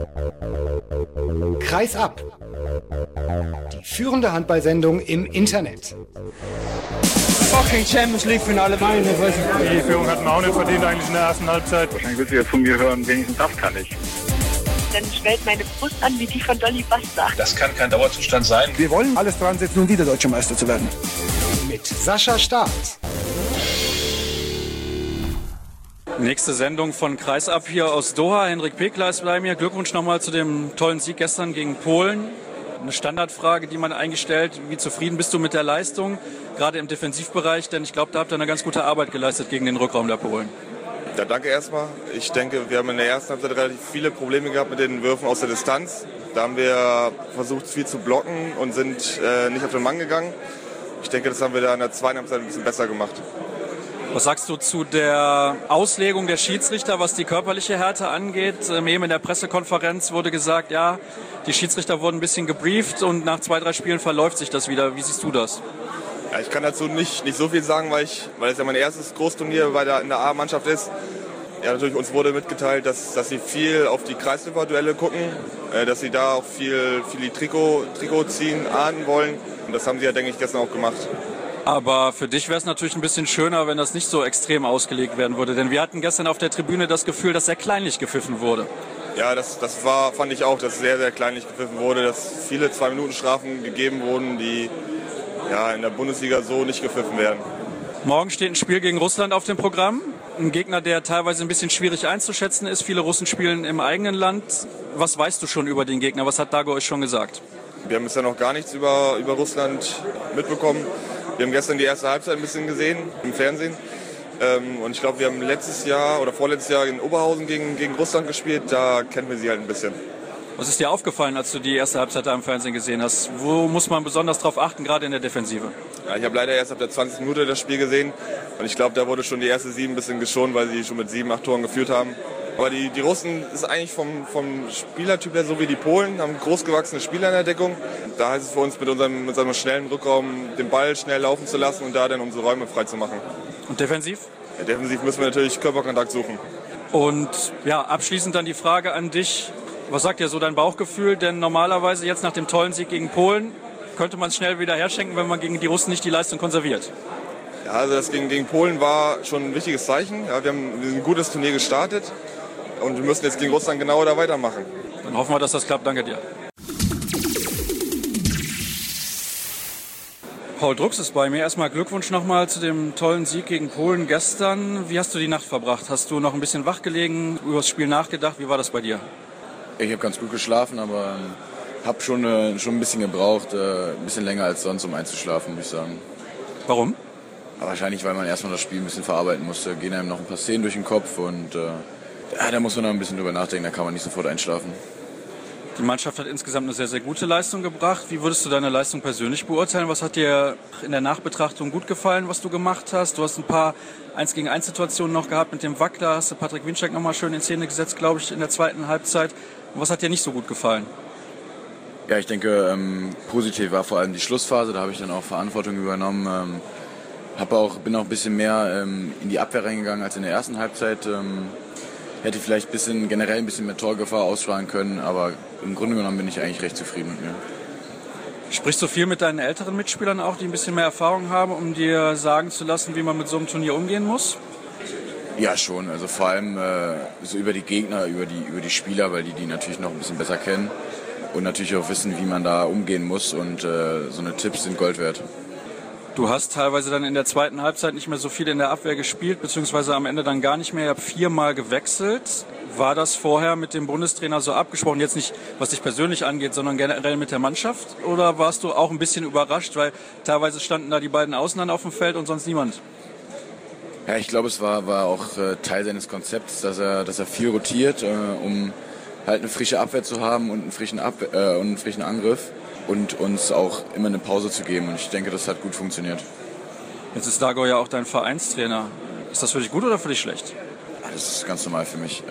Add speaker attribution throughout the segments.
Speaker 1: Kreis ab. Die führende Handballsendung im Internet.
Speaker 2: Fucking Champions League Finale, meine Fresse.
Speaker 3: Die Führung hatten wir auch nicht verdient eigentlich in der ersten Halbzeit.
Speaker 4: Wahrscheinlich wird sie jetzt von mir hören, wenigstens das kann ich.
Speaker 5: Dann schwellt meine Brust an wie die von Dolly Buster.
Speaker 6: Das kann kein Dauerzustand sein.
Speaker 7: Wir wollen alles dran setzen, um wieder Deutscher Meister zu werden.
Speaker 1: Mit Sascha Staat.
Speaker 8: Nächste Sendung von Kreis ab hier aus Doha. Henrik Pekler ist bei mir. Glückwunsch nochmal zu dem tollen Sieg gestern gegen Polen. Eine Standardfrage, die man eigentlich stellt. Wie zufrieden bist du mit der Leistung, gerade im Defensivbereich? Denn ich glaube, da habt ihr eine ganz gute Arbeit geleistet gegen den Rückraum der Polen.
Speaker 9: Ja, danke erstmal. Ich denke, wir haben in der ersten Halbzeit relativ viele Probleme gehabt mit den Würfen aus der Distanz. Da haben wir versucht, viel zu blocken und sind nicht auf den Mann gegangen. Ich denke, das haben wir da in der zweiten Halbzeit ein bisschen besser gemacht.
Speaker 8: Was sagst du zu der Auslegung der Schiedsrichter, was die körperliche Härte angeht? Eben in der Pressekonferenz wurde gesagt, ja, die Schiedsrichter wurden ein bisschen gebrieft und nach 2, 3 Spielen verläuft sich das wieder. Wie siehst du das?
Speaker 9: Ja, ich kann dazu nicht so viel sagen, weil es ja mein erstes Großturnier in der A-Mannschaft ist. Ja, natürlich, uns wurde mitgeteilt, dass sie viel auf die Kreisläufer-Duelle gucken, dass sie da auch viel die Trikot ziehen, ahnden wollen. Und das haben sie ja, denke ich, gestern auch gemacht.
Speaker 8: Aber für dich wäre es natürlich ein bisschen schöner, wenn das nicht so extrem ausgelegt werden würde. Denn wir hatten gestern auf der Tribüne das Gefühl, dass sehr kleinlich gepfiffen wurde.
Speaker 9: Ja, fand ich auch, dass sehr, sehr kleinlich gepfiffen wurde, dass viele 2-Minuten-Strafen gegeben wurden, die ja, in der Bundesliga so nicht gepfiffen werden.
Speaker 8: Morgen steht ein Spiel gegen Russland auf dem Programm. Ein Gegner, der teilweise ein bisschen schwierig einzuschätzen ist. Viele Russen spielen im eigenen Land. Was weißt du schon über den Gegner? Was hat Dago euch schon gesagt?
Speaker 9: Wir haben bisher noch gar nichts über Russland mitbekommen. Wir haben gestern die erste Halbzeit ein bisschen gesehen im Fernsehen. Und ich glaube, wir haben letztes Jahr oder vorletztes Jahr in Oberhausen gegen Russland gespielt. Da kennen wir sie halt ein bisschen.
Speaker 8: Was ist dir aufgefallen, als du die erste Halbzeit da im Fernsehen gesehen hast? Wo muss man besonders drauf achten, gerade in der Defensive?
Speaker 9: Ja, ich habe leider erst ab der 20. Minute das Spiel gesehen. Und ich glaube, da wurde schon die erste 7 ein bisschen geschont, weil sie schon mit 7, 8 Toren geführt haben. Aber die Russen ist eigentlich vom Spielertyp her so wie die Polen, haben großgewachsene Spieler in der Deckung. Da heißt es für uns mit unserem schnellen Rückraum den Ball schnell laufen zu lassen und da dann unsere Räume frei zu machen.
Speaker 8: Und defensiv?
Speaker 9: Ja, defensiv müssen wir natürlich Körperkontakt suchen.
Speaker 8: Und ja, abschließend dann die Frage an dich. Was sagt dir so dein Bauchgefühl? Denn normalerweise jetzt nach dem tollen Sieg gegen Polen könnte man es schnell wieder herschenken, wenn man gegen die Russen nicht die Leistung konserviert.
Speaker 9: Ja, also das gegen Polen war schon ein wichtiges Zeichen. Ja, wir haben ein gutes Turnier gestartet und wir müssen jetzt gegen Russland genau da weitermachen.
Speaker 8: Dann hoffen wir, dass das klappt. Danke dir. Paul Drucks ist bei mir. Erstmal Glückwunsch nochmal zu dem tollen Sieg gegen Polen gestern. Wie hast du die Nacht verbracht? Hast du noch ein bisschen wach gelegen, über das Spiel nachgedacht? Wie war das bei dir?
Speaker 10: Ich habe ganz gut geschlafen, aber habe schon ein bisschen gebraucht, ein bisschen länger als sonst, um einzuschlafen, muss ich sagen.
Speaker 8: Warum?
Speaker 10: Aber wahrscheinlich, weil man erstmal das Spiel ein bisschen verarbeiten musste. Gehen einem noch ein paar Szenen durch den Kopf und da muss man noch ein bisschen drüber nachdenken, da kann man nicht sofort einschlafen.
Speaker 8: Die Mannschaft hat insgesamt eine sehr, sehr gute Leistung gebracht. Wie würdest du deine Leistung persönlich beurteilen? Was hat dir in der Nachbetrachtung gut gefallen, was du gemacht hast? Du hast ein paar 1-gegen-1 Situationen noch gehabt mit dem Wackler. Hast du Patrick Winczek noch mal schön in Szene gesetzt, glaube ich, in der zweiten Halbzeit. Und was hat dir nicht so gut gefallen?
Speaker 10: Ja, ich denke, positiv war vor allem die Schlussphase. Da habe ich dann auch Verantwortung übernommen. Bin auch ein bisschen mehr in die Abwehr reingegangen als in der ersten Halbzeit. Hätte vielleicht generell ein bisschen mehr Torgefahr ausstrahlen können, aber im Grunde genommen bin ich eigentlich recht zufrieden mit mir.
Speaker 8: Sprichst du viel mit deinen älteren Mitspielern auch, die ein bisschen mehr Erfahrung haben, um dir sagen zu lassen, wie man mit so einem Turnier umgehen muss?
Speaker 10: Ja, schon. Also vor allem so über die Gegner, über die Spieler, weil die natürlich noch ein bisschen besser kennen und natürlich auch wissen, wie man da umgehen muss, und so eine Tipps sind Gold wert.
Speaker 8: Du hast teilweise dann in der zweiten Halbzeit nicht mehr so viel in der Abwehr gespielt, beziehungsweise am Ende dann gar nicht mehr. Ihr habt 4-mal gewechselt. War das vorher mit dem Bundestrainer so abgesprochen? Jetzt nicht, was dich persönlich angeht, sondern generell mit der Mannschaft? Oder warst du auch ein bisschen überrascht, weil teilweise standen da die beiden Außen dann auf dem Feld und sonst niemand?
Speaker 10: Ja, ich glaube, es war auch Teil seines Konzepts, dass er viel rotiert, um halt eine frische Abwehr zu haben und einen frischen Angriff. Und uns auch immer eine Pause zu geben. Und ich denke, das hat gut funktioniert.
Speaker 8: Jetzt ist Dago ja auch dein Vereinstrainer. Ist das für dich gut oder für dich schlecht?
Speaker 10: Ja, das ist ganz normal für mich.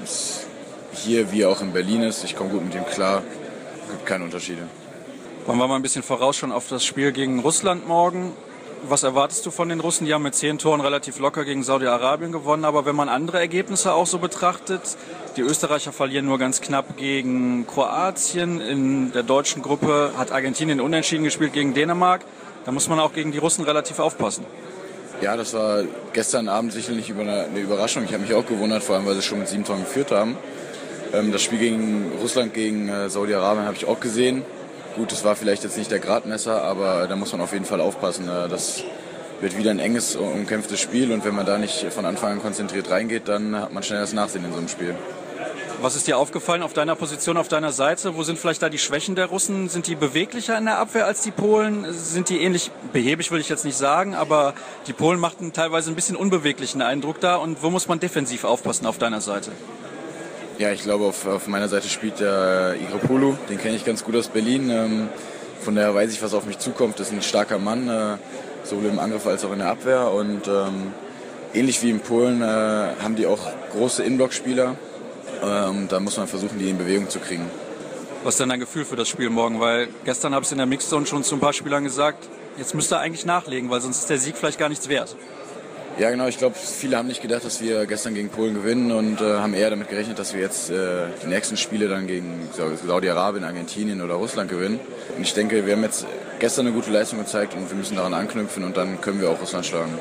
Speaker 10: Hier wie auch in Berlin ist, ich komme gut mit ihm klar. Es gibt keine Unterschiede.
Speaker 8: Wollen wir mal ein bisschen vorausschauen auf das Spiel gegen Russland morgen? Was erwartest du von den Russen? Die haben mit 10 Toren relativ locker gegen Saudi-Arabien gewonnen. Aber wenn man andere Ergebnisse auch so betrachtet, die Österreicher verlieren nur ganz knapp gegen Kroatien. In der deutschen Gruppe hat Argentinien unentschieden gespielt gegen Dänemark. Da muss man auch gegen die Russen relativ aufpassen.
Speaker 10: Ja, das war gestern Abend sicherlich eine Überraschung. Ich habe mich auch gewundert, vor allem weil sie schon mit 7 Toren geführt haben. Das Spiel gegen Russland, gegen Saudi-Arabien habe ich auch gesehen. Gut, das war vielleicht jetzt nicht der Gradmesser, aber da muss man auf jeden Fall aufpassen. Das wird wieder ein enges, umkämpftes Spiel und wenn man da nicht von Anfang an konzentriert reingeht, dann hat man schnell das Nachsehen in so einem Spiel.
Speaker 8: Was ist dir aufgefallen auf deiner Position, auf deiner Seite? Wo sind vielleicht da die Schwächen der Russen? Sind die beweglicher in der Abwehr als die Polen? Sind die ähnlich behäbig, will ich jetzt nicht sagen, aber die Polen machten teilweise ein bisschen unbeweglichen Eindruck da. Und wo muss man defensiv aufpassen auf deiner Seite?
Speaker 10: Ja, ich glaube, auf meiner Seite spielt der Igropoulou, den kenne ich ganz gut aus Berlin. Von daher weiß ich, was auf mich zukommt. Das ist ein starker Mann, sowohl im Angriff als auch in der Abwehr. Und ähnlich wie in Polen haben die auch große Inblock-Spieler. Da muss man versuchen, die in Bewegung zu kriegen.
Speaker 8: Was ist denn dein Gefühl für das Spiel morgen? Weil gestern habe ich es in der Mixzone schon zu ein paar Spielern gesagt, jetzt müsst ihr eigentlich nachlegen, weil sonst ist der Sieg vielleicht gar nichts wert.
Speaker 10: Ja, genau. Ich glaube, viele haben nicht gedacht, dass wir gestern gegen Polen gewinnen und haben eher damit gerechnet, dass wir jetzt die nächsten Spiele dann gegen Saudi-Arabien, Argentinien oder Russland gewinnen. Und ich denke, wir haben jetzt gestern eine gute Leistung gezeigt und wir müssen daran anknüpfen und dann können wir auch Russland schlagen.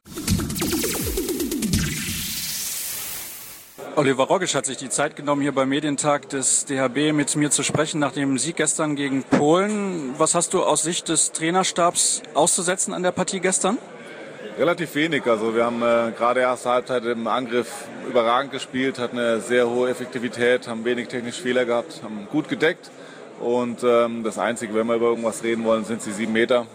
Speaker 8: Oliver Rogic hat sich die Zeit genommen, hier beim Medientag des DHB mit mir zu sprechen nach dem Sieg gestern gegen Polen. Was hast du aus Sicht des Trainerstabs auszusetzen an der Partie gestern?
Speaker 6: Relativ wenig. Also wir haben gerade erste Halbzeit im Angriff überragend gespielt, hatten eine sehr hohe Effektivität, haben wenig technische Fehler gehabt, haben gut gedeckt. Und das Einzige, wenn wir über irgendwas reden wollen, sind die 7 Meter.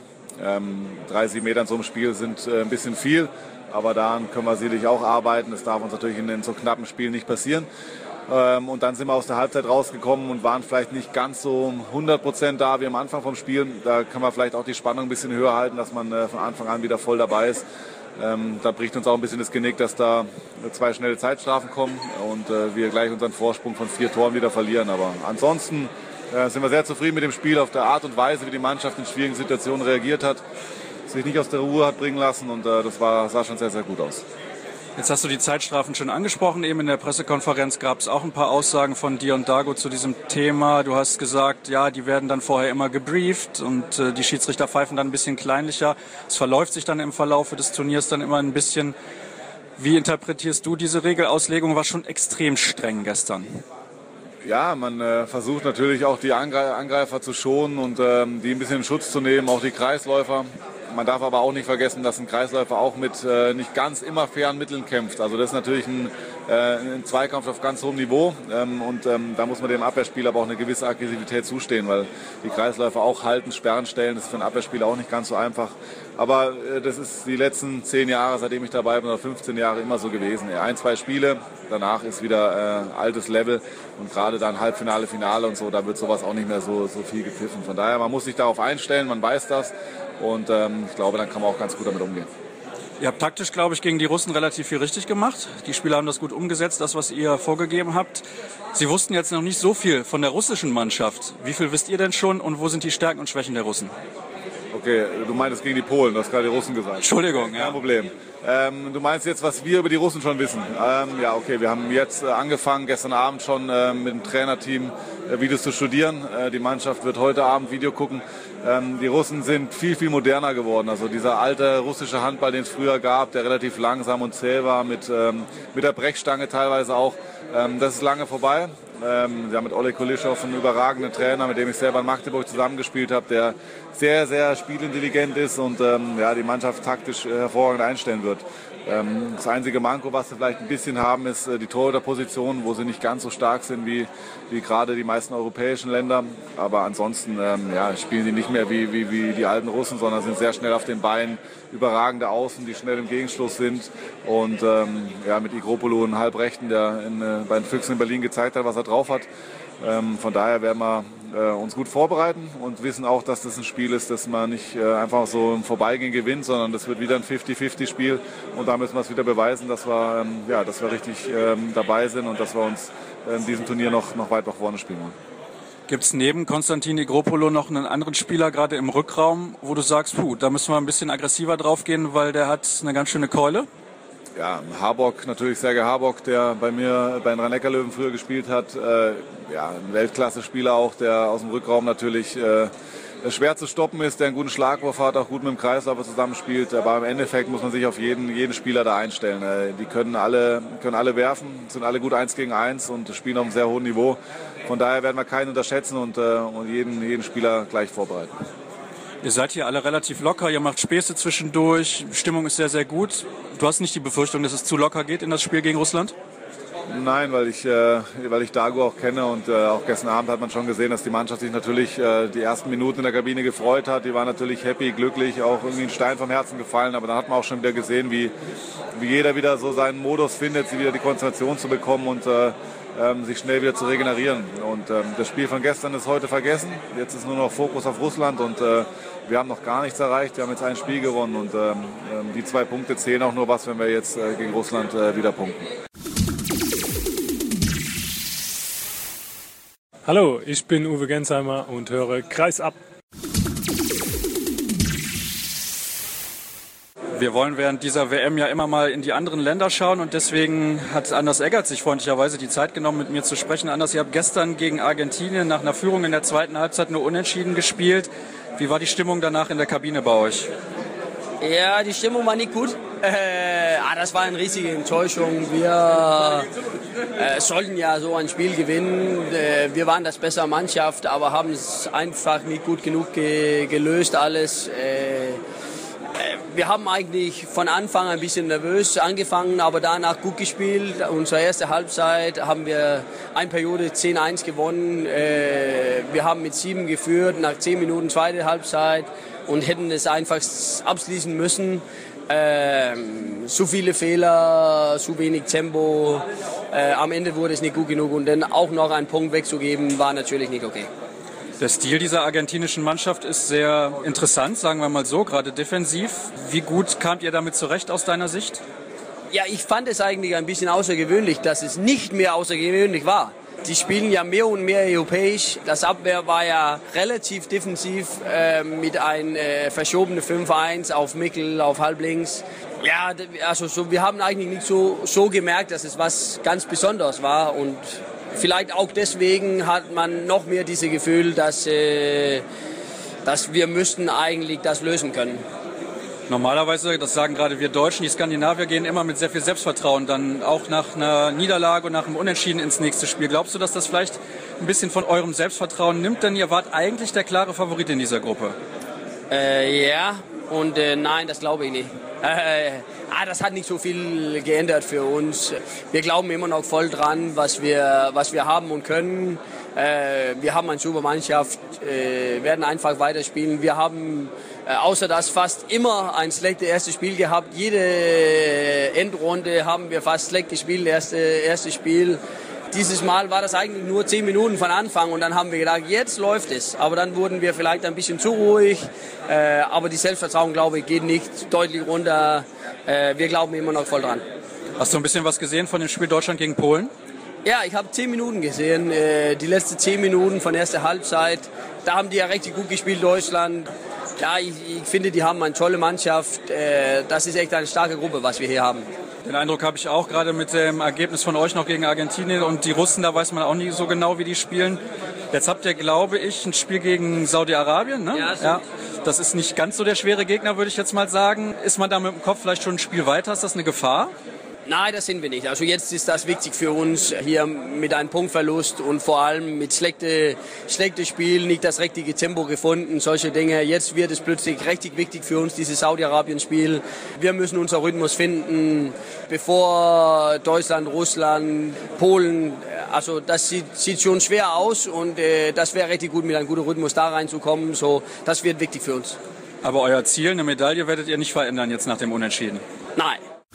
Speaker 6: 3-7 Meter in so einem Spiel sind ein bisschen viel, aber daran können wir sicherlich auch arbeiten. Das darf uns natürlich in so knappen Spielen nicht passieren. Und dann sind wir aus der Halbzeit rausgekommen und waren vielleicht nicht ganz so 100% da wie am Anfang vom Spiel. Da kann man vielleicht auch die Spannung ein bisschen höher halten, dass man von Anfang an wieder voll dabei ist. Da bricht uns auch ein bisschen das Genick, dass da 2 schnelle Zeitstrafen kommen und wir gleich unseren Vorsprung von 4 Toren wieder verlieren. Aber ansonsten sind wir sehr zufrieden mit dem Spiel, auf der Art und Weise, wie die Mannschaft in schwierigen Situationen reagiert hat, sich nicht aus der Ruhe hat bringen lassen und das sah schon sehr, sehr gut aus.
Speaker 8: Jetzt hast du die Zeitstrafen schon angesprochen. Eben in der Pressekonferenz gab es auch ein paar Aussagen von dir und Dago zu diesem Thema. Du hast gesagt, ja, die werden dann vorher immer gebrieft und die Schiedsrichter pfeifen dann ein bisschen kleinlicher. Es verläuft sich dann im Verlauf des Turniers dann immer ein bisschen. Wie interpretierst du diese Regelauslegung? War schon extrem streng gestern.
Speaker 6: Ja, man versucht natürlich auch die Angreifer zu schonen und die ein bisschen in Schutz zu nehmen, auch die Kreisläufer. Man darf aber auch nicht vergessen, dass ein Kreisläufer auch mit nicht ganz immer fairen Mitteln kämpft. Also das ist natürlich ein Zweikampf auf ganz hohem Niveau und da muss man dem Abwehrspieler aber auch eine gewisse Aggressivität zustehen, weil die Kreisläufer auch halten, Sperren stellen, das ist für einen Abwehrspieler auch nicht ganz so einfach. Aber das ist die letzten 10 Jahre, seitdem ich dabei bin, oder 15 Jahre immer so gewesen. 1, 2 Spiele, danach ist wieder altes Level und gerade dann Halbfinale, Finale und so, da wird sowas auch nicht mehr so viel gepfiffen. Von daher, man muss sich darauf einstellen, man weiß das. Und ich glaube, dann kann man auch ganz gut damit umgehen.
Speaker 8: Ihr habt taktisch, glaube ich, gegen die Russen relativ viel richtig gemacht. Die Spieler haben das gut umgesetzt, das, was ihr vorgegeben habt. Sie wussten jetzt noch nicht so viel von der russischen Mannschaft. Wie viel wisst ihr denn schon und wo sind die Stärken und Schwächen der Russen?
Speaker 6: Okay, du meintest gegen die Polen, du hast gerade die Russen gesagt.
Speaker 8: Entschuldigung, ja.
Speaker 6: Kein Problem. Du meinst jetzt, was wir über die Russen schon wissen? Ja, okay, wir haben jetzt angefangen, gestern Abend schon mit dem Trainerteam Videos zu studieren. Die Mannschaft wird heute Abend Video gucken. Die Russen sind viel, viel moderner geworden. Also dieser alte russische Handball, den es früher gab, der relativ langsam und zäh war, mit der Brechstange teilweise auch, das ist lange vorbei. Wir haben mit Oleg Kulischow einen überragenden Trainer, mit dem ich selber in Magdeburg zusammengespielt habe, der sehr, sehr spielintelligent ist und die Mannschaft taktisch hervorragend einstellen wird. Das einzige Manko, was sie vielleicht ein bisschen haben, ist die Torhüterposition, wo sie nicht ganz so stark sind wie gerade die meisten europäischen Länder. Aber ansonsten spielen sie nicht mehr wie die alten Russen, sondern sind sehr schnell auf den Beinen, überragende Außen, die schnell im Gegenschluss sind. Und mit Igropoulou einen Halbrechten, der bei den Füchsen in Berlin gezeigt hat, was er drauf hat. Von daher werden wir uns gut vorbereiten und wissen auch, dass das ein Spiel ist, das man nicht einfach so im Vorbeigehen gewinnt, sondern das wird wieder ein 50-50-Spiel und da müssen wir es wieder beweisen, dass wir richtig dabei sind und dass wir uns in diesem Turnier noch weit nach vorne spielen wollen.
Speaker 8: Gibt es neben Konstantin Igropolo noch einen anderen Spieler, gerade im Rückraum, wo du sagst, da müssen wir ein bisschen aggressiver drauf gehen, weil der hat eine ganz schöne Keule?
Speaker 6: Ja, Harbock, natürlich Serge Harbock, der bei mir bei den Rhein-Neckar-Löwen früher gespielt hat. Ein Weltklasse-Spieler auch, der aus dem Rückraum natürlich schwer zu stoppen ist, der einen guten Schlagwurf hat, auch gut mit dem Kreisläufer zusammenspielt. Aber im Endeffekt muss man sich auf jeden Spieler da einstellen. Die können alle werfen, sind alle gut 1 gegen 1 und spielen auf einem sehr hohen Niveau. Von daher werden wir keinen unterschätzen und jeden Spieler gleich vorbereiten.
Speaker 8: Ihr seid hier alle relativ locker, ihr macht Späße zwischendurch, Stimmung ist sehr, sehr gut. Du hast nicht die Befürchtung, dass es zu locker geht in das Spiel gegen Russland?
Speaker 6: Nein, weil ich Dago auch kenne und auch gestern Abend hat man schon gesehen, dass die Mannschaft sich natürlich die ersten Minuten in der Kabine gefreut hat. Die waren natürlich happy, glücklich, auch irgendwie ein Stein vom Herzen gefallen. Aber dann hat man auch schon wieder gesehen, wie jeder wieder so seinen Modus findet, wieder die Konzentration zu bekommen und sich schnell wieder zu regenerieren. Und das Spiel von gestern ist heute vergessen. Jetzt ist nur noch Fokus auf Russland und wir haben noch gar nichts erreicht. Wir haben jetzt ein Spiel gewonnen und die 2 Punkte zählen auch nur was, wenn wir jetzt gegen Russland wieder punkten.
Speaker 3: Hallo, ich bin Uwe Gensheimer und höre Kreis ab.
Speaker 8: Wir wollen während dieser WM ja immer mal in die anderen Länder schauen und deswegen hat Anders Eggert sich freundlicherweise die Zeit genommen, mit mir zu sprechen. Anders, ihr habt gestern gegen Argentinien nach einer Führung in der zweiten Halbzeit nur unentschieden gespielt. Wie war die Stimmung danach in der Kabine bei euch?
Speaker 11: Ja, die Stimmung war nicht gut. Das war eine riesige Enttäuschung. Wir sollten ja so ein Spiel gewinnen. Wir waren das bessere Mannschaft, aber haben es einfach nicht gut genug gelöst alles. Wir haben eigentlich von Anfang ein bisschen nervös angefangen, aber danach gut gespielt. Unsere erste Halbzeit haben wir eine Periode 10-1 gewonnen. Wir haben mit 7 geführt, nach 10 Minuten zweite Halbzeit und hätten es einfach abschließen müssen. Zu viele Fehler, zu wenig Tempo. Am Ende wurde es nicht gut genug und dann auch noch einen Punkt wegzugeben, war natürlich nicht okay.
Speaker 8: Der Stil dieser argentinischen Mannschaft ist sehr interessant, sagen wir mal so, gerade defensiv. Wie gut kamt ihr damit zurecht aus deiner Sicht?
Speaker 11: Ja, ich fand es eigentlich ein bisschen außergewöhnlich, dass es nicht mehr außergewöhnlich war. Die spielen ja mehr und mehr europäisch. Das Abwehr war ja relativ defensiv mit einem verschobenen 5-1 auf Mickel, auf halblinks. Ja, also wir haben eigentlich nicht so gemerkt, dass es was ganz Besonderes war und vielleicht auch deswegen hat man noch mehr dieses Gefühl, dass wir müssten eigentlich das lösen können.
Speaker 8: Normalerweise, das sagen gerade wir Deutschen, die Skandinavier gehen immer mit sehr viel Selbstvertrauen dann auch nach einer Niederlage und nach einem Unentschieden ins nächste Spiel. Glaubst du, dass das vielleicht ein bisschen von eurem Selbstvertrauen nimmt? Denn ihr wart eigentlich der klare Favorit in dieser Gruppe.
Speaker 11: Ja und nein, das glaube ich nicht. Das hat nicht so viel geändert für uns. Wir glauben immer noch voll dran, was wir haben und können. Wir haben eine super Mannschaft, werden einfach weiterspielen. Wir haben außer das fast immer ein schlechtes erstes Spiel gehabt. Jede Endrunde haben wir fast schlecht gespielt, erstes Spiel. Dieses Mal war das eigentlich nur 10 Minuten von Anfang und dann haben wir gedacht, jetzt läuft es. Aber dann wurden wir vielleicht ein bisschen zu ruhig. Aber die Selbstvertrauen, glaube ich, geht nicht deutlich runter. Wir glauben immer noch voll dran.
Speaker 8: Hast du ein bisschen was gesehen von dem Spiel Deutschland gegen Polen?
Speaker 11: Ja, ich habe 10 Minuten gesehen. Die letzten 10 Minuten von der ersten Halbzeit. Da haben die ja richtig gut gespielt, Deutschland. Ja, ich finde, die haben eine tolle Mannschaft. Das ist echt eine starke Gruppe, was wir hier haben.
Speaker 8: Den Eindruck habe ich auch, gerade mit dem Ergebnis von euch noch gegen Argentinien und die Russen, da weiß man auch nicht so genau, wie die spielen. Jetzt habt ihr, glaube ich, ein Spiel gegen Saudi-Arabien, ne? Ja. Das ist nicht ganz so der schwere Gegner, würde ich jetzt mal sagen. Ist man da mit dem Kopf vielleicht schon ein Spiel weiter? Ist das eine Gefahr?
Speaker 11: Nein, das sind wir nicht. Also jetzt ist das wichtig für uns, hier mit einem Punktverlust und vor allem mit schlechtem Spiel, nicht das richtige Tempo gefunden, solche Dinge. Jetzt wird es plötzlich richtig wichtig für uns, dieses Saudi-Arabien-Spiel. Wir müssen unseren Rhythmus finden, bevor Deutschland, Russland, Polen, also das sieht schon schwer aus und das wäre richtig gut, mit einem guten Rhythmus da reinzukommen. So, das wird wichtig für uns.
Speaker 8: Aber euer Ziel, eine Medaille, werdet ihr nicht verändern jetzt nach dem Unentschieden?
Speaker 11: Nein.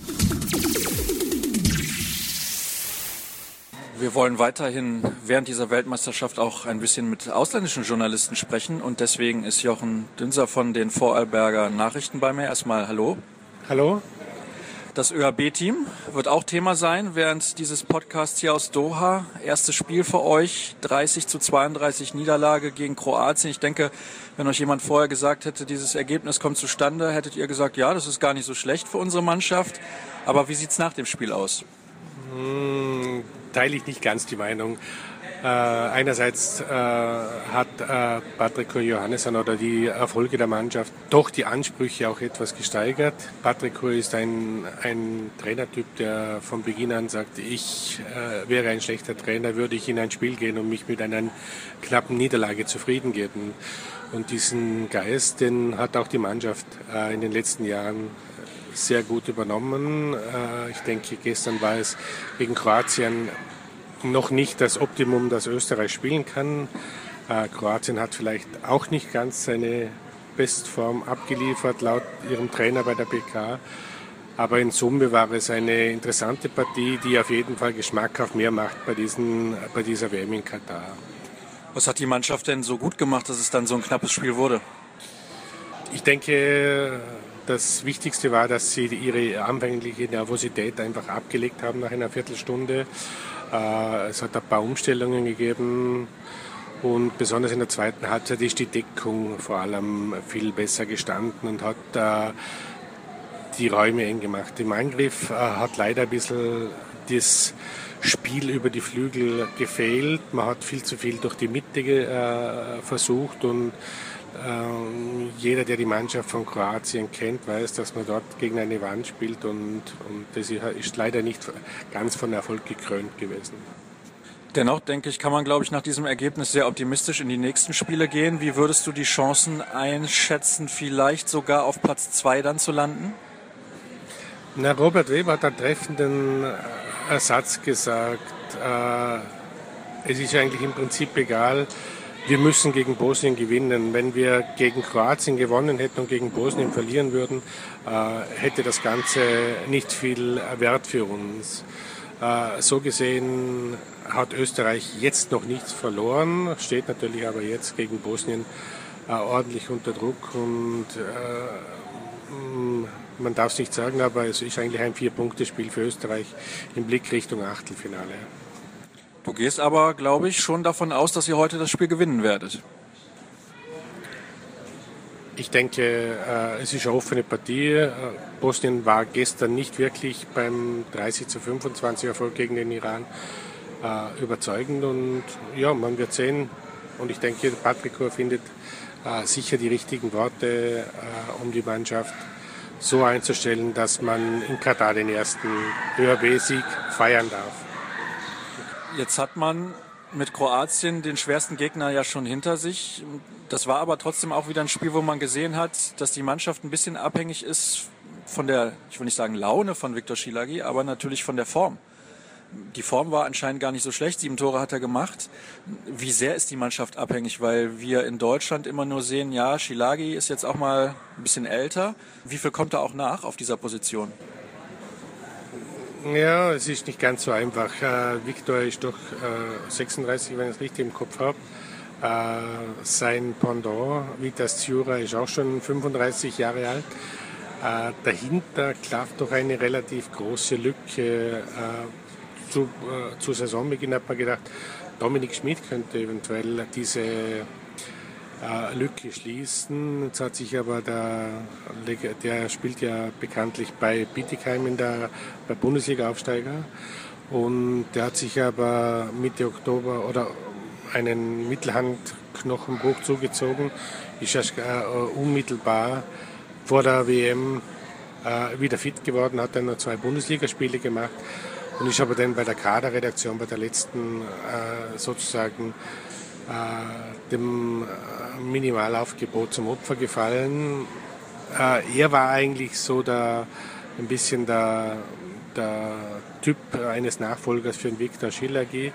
Speaker 8: Wir wollen weiterhin während dieser Weltmeisterschaft auch ein bisschen mit ausländischen Journalisten sprechen und deswegen ist Jochen Dünser von den Vorarlberger Nachrichten bei mir. Erstmal hallo.
Speaker 3: Hallo.
Speaker 8: Das ÖAB-Team wird auch Thema sein während dieses Podcasts hier aus Doha. Erstes Spiel für euch, 30-32 Niederlage gegen Kroatien. Ich denke, wenn euch jemand vorher gesagt hätte, dieses Ergebnis kommt zustande, hättet ihr gesagt, ja, das ist gar nicht so schlecht für unsere Mannschaft. Aber wie sieht's nach dem Spiel aus?
Speaker 3: Teile ich nicht ganz die Meinung. Einerseits hat Patrik Johannesson oder die Erfolge der Mannschaft doch die Ansprüche auch etwas gesteigert. Patrik ist ein Trainertyp, der von Beginn an sagt, ich wäre ein schlechter Trainer, würde ich in ein Spiel gehen und mich mit einer knappen Niederlage zufrieden geben. Und diesen Geist, den hat auch die Mannschaft in den letzten Jahren sehr gut übernommen. Ich denke, gestern war es gegen Kroatien noch nicht das Optimum, das Österreich spielen kann. Kroatien hat vielleicht auch nicht ganz seine Bestform abgeliefert, laut ihrem Trainer bei der PK. Aber in Summe war es eine interessante Partie, die auf jeden Fall Geschmack auf mehr macht bei dieser WM in Katar.
Speaker 8: Was hat die Mannschaft denn so gut gemacht, dass es dann so ein knappes Spiel wurde?
Speaker 3: Ich denke, das Wichtigste war, dass sie ihre anfängliche Nervosität einfach abgelegt haben nach einer Viertelstunde. Es hat ein paar Umstellungen gegeben und besonders in der zweiten Halbzeit ist die Deckung vor allem viel besser gestanden und hat die Räume eng gemacht. Im Angriff hat leider ein bisschen das Spiel über die Flügel gefehlt. Man hat viel zu viel durch die Mitte versucht und jeder, der die Mannschaft von Kroatien kennt, weiß, dass man dort gegen eine Wand spielt und das ist leider nicht ganz von Erfolg gekrönt gewesen.
Speaker 8: Dennoch, denke ich, kann man, glaube ich, nach diesem Ergebnis sehr optimistisch in die nächsten Spiele gehen. Wie würdest du die Chancen einschätzen, vielleicht sogar auf Platz 2 dann zu landen?
Speaker 3: Na, Robert Weber hat einen treffenden Ersatz gesagt, es ist eigentlich im Prinzip egal, wir müssen gegen Bosnien gewinnen. Wenn wir gegen Kroatien gewonnen hätten und gegen Bosnien verlieren würden, hätte das Ganze nicht viel Wert für uns. So gesehen hat Österreich jetzt noch nichts verloren, steht natürlich aber jetzt gegen Bosnien ordentlich unter Druck und man darf es nicht sagen, aber es ist eigentlich ein 4-Punkte-Spiel für Österreich im Blick Richtung Achtelfinale.
Speaker 8: Du gehst aber, glaube ich, schon davon aus, dass ihr heute das Spiel gewinnen werdet.
Speaker 3: Ich denke, es ist eine offene Partie. Bosnien war gestern nicht wirklich beim 30-25 Erfolg gegen den Iran überzeugend. Und ja, man wird sehen. Und ich denke, Patrik findet sicher die richtigen Worte, um die Mannschaft so einzustellen, dass man in Katar den ersten ÖAB-Sieg feiern darf.
Speaker 8: Jetzt hat man mit Kroatien den schwersten Gegner ja schon hinter sich. Das war aber trotzdem auch wieder ein Spiel, wo man gesehen hat, dass die Mannschaft ein bisschen abhängig ist von der, ich will nicht sagen Laune von Viktor Szilágyi, aber natürlich von der Form. Die Form war anscheinend gar nicht so schlecht, 7 Tore hat er gemacht. Wie sehr ist die Mannschaft abhängig? Weil wir in Deutschland immer nur sehen, ja, Szilágyi ist jetzt auch mal ein bisschen älter. Wie viel kommt er auch nach auf dieser Position?
Speaker 3: Ja, es ist nicht ganz so einfach. Viktor ist doch 36, wenn ich es richtig im Kopf habe. Sein Pendant, Vitas Dziura, ist auch schon 35 Jahre alt. Dahinter klafft doch eine relativ große Lücke. Zu Saisonbeginn hat man gedacht, Dominik Schmid könnte eventuell diese Lücke schließen. Jetzt hat sich aber der spielt ja bekanntlich bei Bietigheim bei Bundesliga-Aufsteiger und der hat sich aber Mitte Oktober oder einen Mittelhandknochenbruch zugezogen, ist erst unmittelbar vor der WM wieder fit geworden, hat dann noch 2 Bundesligaspiele gemacht und ist aber dann bei der Kaderredaktion, bei der letzten sozusagen dem Minimalaufgebot zum Opfer gefallen. Er war eigentlich so ein bisschen der Typ eines Nachfolgers für den Viktor Szilágyi.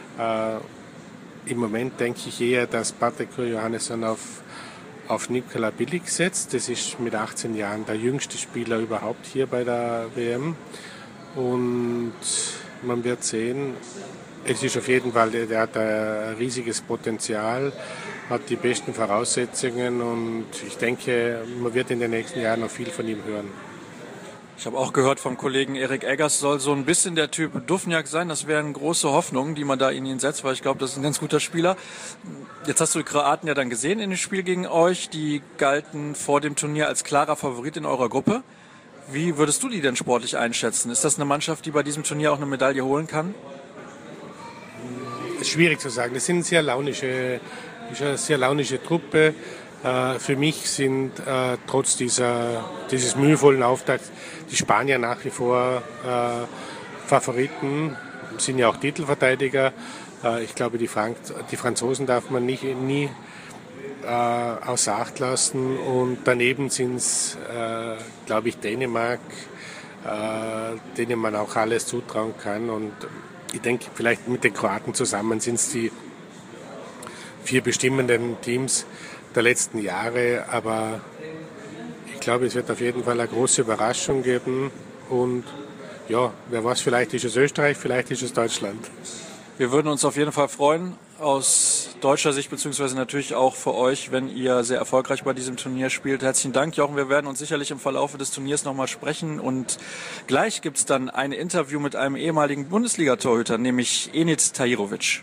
Speaker 3: Im Moment denke ich eher, dass Patrik Johannesson auf Nikola Bilic setzt. Das ist mit 18 Jahren der jüngste Spieler überhaupt hier bei der WM. Und man wird sehen, es ist auf jeden Fall, der hat ein riesiges Potenzial, hat die besten Voraussetzungen und ich denke, man wird in den nächsten Jahren noch viel von ihm hören.
Speaker 8: Ich habe auch gehört vom Kollegen Erik Eggers, soll so ein bisschen der Typ Dufniak sein. Das wären große Hoffnungen, die man da in ihn setzt, weil ich glaube, das ist ein ganz guter Spieler. Jetzt hast du die Kroaten ja dann gesehen in dem Spiel gegen euch. Die galten vor dem Turnier als klarer Favorit in eurer Gruppe. Wie würdest du die denn sportlich einschätzen? Ist das eine Mannschaft, die bei diesem Turnier auch eine Medaille holen kann?
Speaker 3: Das ist schwierig zu sagen. Das sind eine sehr launische Truppe. Für mich sind trotz dieses mühevollen Auftakts die Spanier nach wie vor Favoriten, sind ja auch Titelverteidiger. Ich glaube, die Franzosen darf man nie außer Acht lassen. Und daneben sind es, glaube ich, Dänemark, denen man auch alles zutrauen kann. Und ich denke, vielleicht mit den Kroaten zusammen sind es die 4 bestimmenden Teams der letzten Jahre, aber ich glaube, es wird auf jeden Fall eine große Überraschung geben und ja, wer weiß, vielleicht ist es Österreich, vielleicht ist es Deutschland.
Speaker 8: Wir würden uns auf jeden Fall freuen, aus deutscher Sicht, beziehungsweise natürlich auch für euch, wenn ihr sehr erfolgreich bei diesem Turnier spielt. Herzlichen Dank, Jochen. Wir werden uns sicherlich im Verlauf des Turniers nochmal sprechen und gleich gibt es dann ein Interview mit einem ehemaligen Bundesliga-Torhüter, nämlich Enit Tahirovic.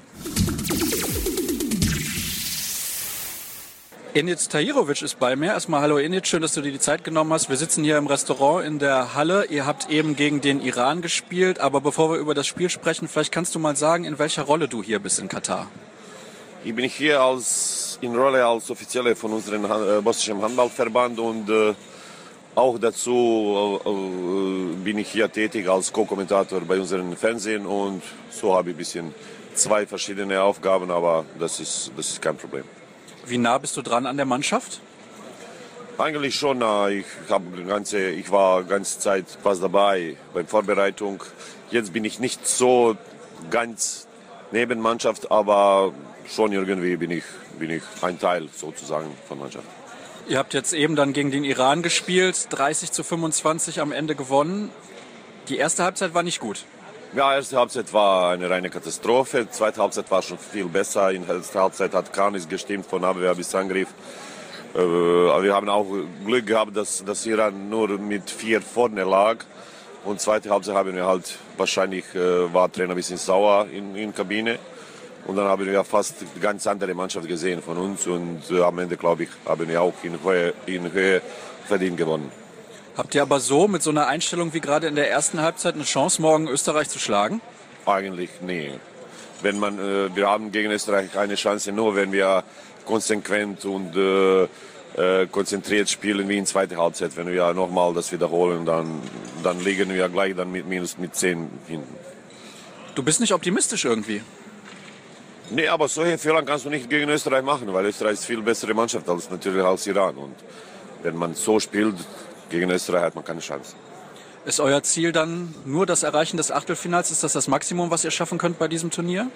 Speaker 8: Enit Tahirovic ist bei mir. Erstmal hallo Enit, schön, dass du dir die Zeit genommen hast. Wir sitzen hier im Restaurant in der Halle. Ihr habt eben gegen den Iran gespielt, aber bevor wir über das Spiel sprechen, vielleicht kannst du mal sagen, in welcher Rolle du hier bist in Katar.
Speaker 12: Ich bin hier in Rolle als Offizielle von unserem bosnischen Handballverband und auch dazu bin ich hier tätig als Co-Kommentator bei unserem Fernsehen und so habe ich ein bisschen 2 verschiedene Aufgaben, aber das ist kein Problem.
Speaker 8: Wie nah bist du dran an der Mannschaft?
Speaker 12: Eigentlich schon. Ich war die ganze Zeit fast dabei bei der Vorbereitung. Jetzt bin ich nicht so ganz neben Mannschaft, aber schon irgendwie bin ich ein Teil sozusagen von Mannschaft.
Speaker 8: Ihr habt jetzt eben dann gegen den Iran gespielt, 30-25 am Ende gewonnen. Die erste Halbzeit war nicht gut.
Speaker 12: Ja, erste Halbzeit war eine reine Katastrophe. Zweite Halbzeit war schon viel besser. In der ersten Halbzeit hat gar nichts gestimmt, von Abwehr bis Angriff. Aber wir haben auch Glück gehabt, dass Iran nur mit 4 vorne lag. Und zweite Halbzeit haben wir halt, wahrscheinlich war Trainer ein bisschen sauer in der Kabine. Und dann haben wir fast eine ganz andere Mannschaft gesehen von uns. Und am Ende, glaube ich, haben wir auch in Höhe verdient gewonnen.
Speaker 8: Habt ihr aber so mit so einer Einstellung wie gerade in der ersten Halbzeit eine Chance, morgen Österreich zu schlagen?
Speaker 12: Eigentlich nie. Wir haben gegen Österreich eine Chance nur, wenn wir konsequent und konzentriert spielen wie in der zweiten Halbzeit. Wenn wir nochmal das wiederholen, dann liegen wir gleich dann mit 10 hinten.
Speaker 8: Du bist nicht optimistisch irgendwie?
Speaker 12: Nee, aber solche Fehler kannst du nicht gegen Österreich machen, weil Österreich ist viel bessere Mannschaft als Iran. Und wenn man so spielt, gegen Österreich hat man keine Chance.
Speaker 8: Ist euer Ziel dann nur das Erreichen des Achtelfinals? Ist das das Maximum, was ihr schaffen könnt bei diesem Turnier?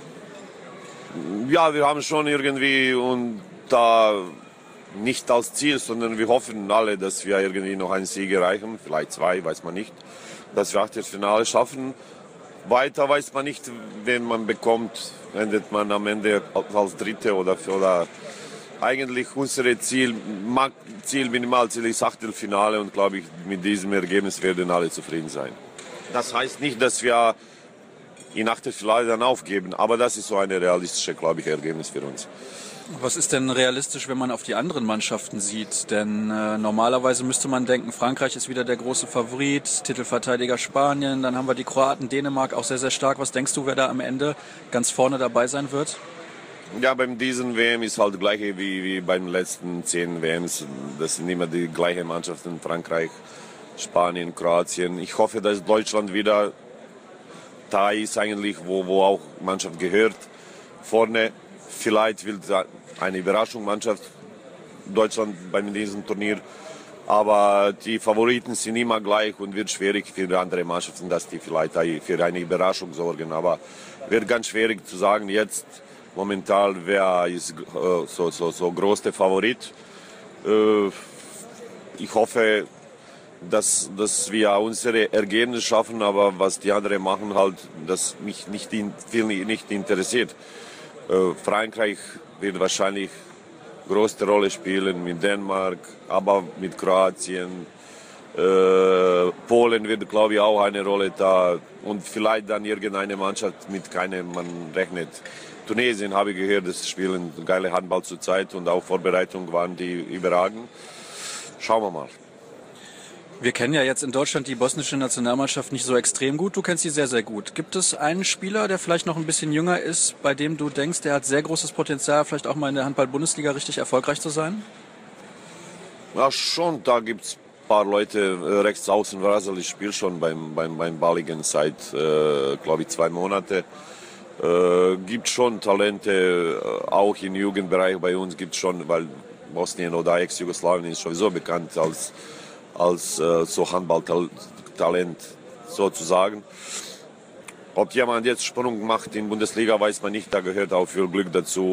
Speaker 12: Ja, wir haben schon irgendwie und da nicht als Ziel, sondern wir hoffen alle, dass wir irgendwie noch einen Sieg erreichen, vielleicht 2, weiß man nicht, dass wir Achtelfinale schaffen. Weiter weiß man nicht, wen man bekommt, endet man am Ende als Dritte oder eigentlich unser Minimalziel ist Achtelfinale und glaube ich, mit diesem Ergebnis werden alle zufrieden sein. Das heißt nicht, dass wir in Achtelfinale dann aufgeben, aber das ist so ein realistisches, glaube ich, Ergebnis für uns.
Speaker 8: Was ist denn realistisch, wenn man auf die anderen Mannschaften sieht? Denn normalerweise müsste man denken, Frankreich ist wieder der große Favorit, Titelverteidiger Spanien, dann haben wir die Kroaten, Dänemark auch sehr, sehr stark. Was denkst du, wer da am Ende ganz vorne dabei sein wird?
Speaker 12: Ja, beim diesen WM ist halt das gleiche wie beim letzten 10 WMs. Das sind immer die gleichen Mannschaften, Frankreich, Spanien, Kroatien. Ich hoffe, dass Deutschland wieder da ist eigentlich, wo auch Mannschaft gehört. Vorne vielleicht will eine Überraschungsmannschaft Deutschland bei diesem Turnier. Aber die Favoriten sind immer gleich und wird schwierig für andere Mannschaften, dass die vielleicht für eine Überraschung sorgen. Aber wird ganz schwierig zu sagen jetzt momentan, wer ist so groß der Favorit. Ich hoffe, dass wir unsere Ergebnisse schaffen, aber was die anderen machen, halt, das mich nicht interessiert. Frankreich wird wahrscheinlich eine große Rolle spielen mit Dänemark, aber mit Kroatien. Polen wird, glaube ich, auch eine Rolle da und vielleicht dann irgendeine Mannschaft, mit keiner man rechnet. Tunesien habe ich gehört, das spielen geile Handball zurzeit und auch Vorbereitung waren die überragend. Schauen wir mal.
Speaker 8: Wir kennen ja jetzt in Deutschland die bosnische Nationalmannschaft nicht so extrem gut. Du kennst sie sehr, sehr gut. Gibt es einen Spieler, der vielleicht noch ein bisschen jünger ist, bei dem du denkst, der hat sehr großes Potenzial, vielleicht auch mal in der Handball-Bundesliga richtig erfolgreich zu sein?
Speaker 12: Ja, schon. Da gibt es ein paar Leute. Rechts außen Vrasel, ich spiele schon beim Balligen seit, glaube ich, 2 Monate. Gibt schon Talente, auch im Jugendbereich bei uns gibt es schon, weil Bosnien oder Ex-Jugoslawien ist sowieso bekannt als so Handballtalent sozusagen. Ob jemand jetzt Sprung macht in Bundesliga, weiß man nicht, da gehört auch viel Glück dazu.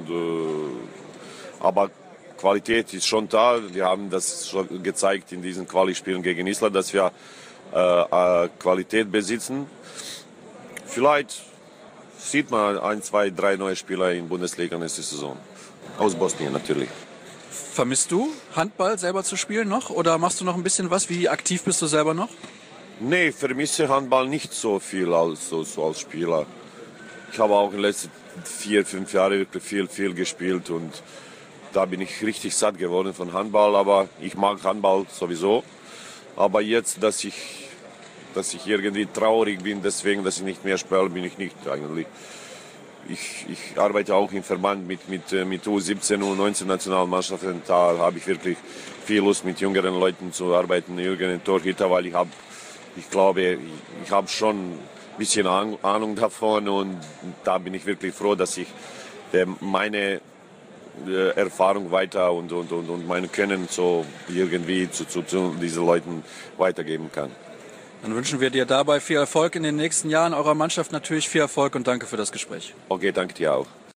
Speaker 12: Aber Qualität ist schon da. Wir haben das schon gezeigt in diesen Quali-Spielen gegen Island, dass wir Qualität besitzen. Vielleicht sieht man 1, 2, 3 neue Spieler in Bundesliga nächste Saison. Aus Bosnien natürlich.
Speaker 8: Vermisst du Handball selber zu spielen noch oder machst du noch ein bisschen was? Wie aktiv bist du selber noch?
Speaker 12: Nee, ich vermisse Handball nicht so viel als Spieler. Ich habe auch in den letzten 4, 5 Jahren wirklich viel gespielt und da bin ich richtig satt geworden von Handball. Aber ich mag Handball sowieso. Aber jetzt, dass ich irgendwie traurig bin, deswegen, dass ich nicht mehr spiele, bin ich nicht eigentlich. Ich arbeite auch im Verband mit U17 und U19 Nationalmannschaften. Da habe ich wirklich viel Lust, mit jüngeren Leuten zu arbeiten, jüngeren Torhüter, weil ich glaube, ich habe schon ein bisschen Ahnung davon und da bin ich wirklich froh, dass ich meine Erfahrung weiter und mein Können so irgendwie zu diesen Leuten weitergeben kann.
Speaker 8: Dann wünschen wir dir dabei viel Erfolg in den nächsten Jahren, eurer Mannschaft natürlich viel Erfolg und danke für das Gespräch.
Speaker 12: Okay, danke dir auch.